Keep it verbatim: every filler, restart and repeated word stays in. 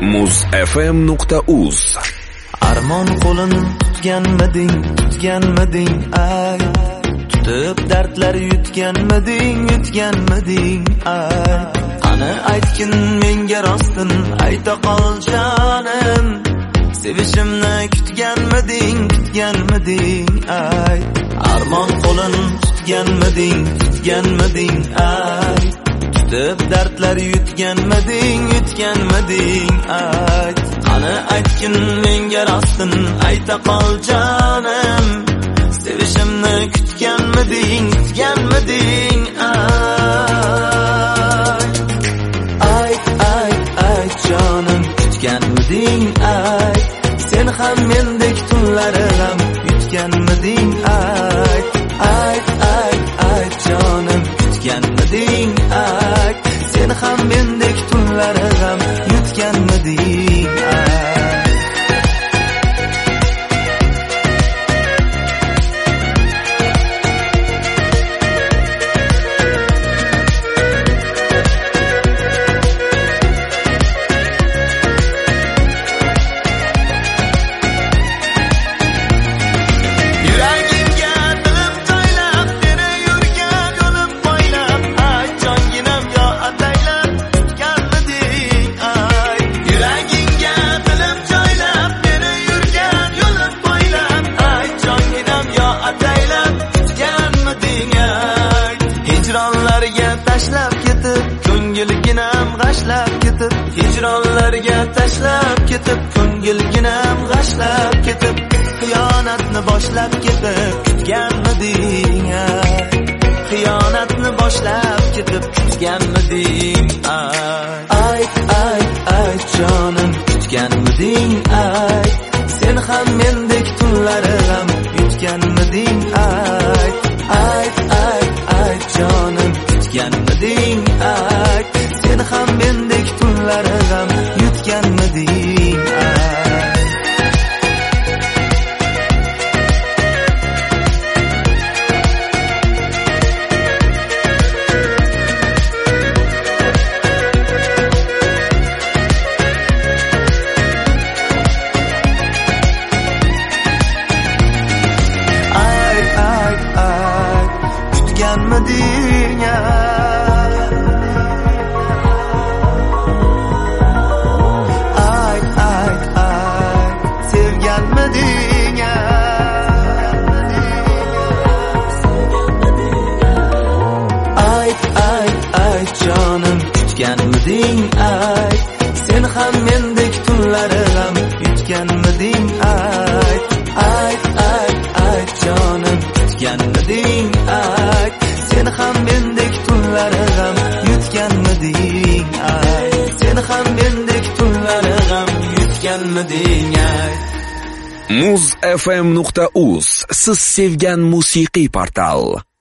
muz f m nuqta uz. Armon qo'lini tutganmiding, tutganmiding ay, tutib dardlar yutganmiding, yutganmiding ay. Qani aytgin menga rostini, ayta qol jonim, sevishimni kutganmiding, kutganmiding ay. Armon qo'lini tutganmiding, tutganmiding ay, tutib dardlar yutganmiding, yutganmiding ay. Qani aytgin menga rostini, ayta qol jonim, sevishimni kutganmiding, kutganmiding ay. Ayt, ayt, ayt jonim, kutganmiding ay. Sen ham mendek tunlari g'am yutganmiding ay. Ayt, ayt, ayt jonim, kutganmiding ay. Sen ham mendek tunlari g'am yutganmiding ay. Hijronlarga tashlab ketib, ko'ngilginam g'ashlab ketib, xiyonatni boshlab ketib, kutganmiding ay. Xiyonatni boshlab ketib, kutganmiding ay. Ayt, ayt, ayt jonim, kutganmiding ay. Sen ham mendek tunlari g'am yutganmiding ay. Ayt, ayt, ayt jonim, kutganmiding ay. Sen ham mendek tunlari g'am yutganmiding ay. Ayt, ayt, ayt, kutganmiding ay. Jonim, kutganmiding ay. Sen ham mendek tunlari g'am yutganmiding ay. Ayt, ayt, ayt jonim, kutganmiding ay. Sen ham mendek tunlari g'am yutganmiding ay. Sen ham mendek tunlari g'am yutganmiding ay. muz f m nuqta uz siz sevgan musiqiy portal.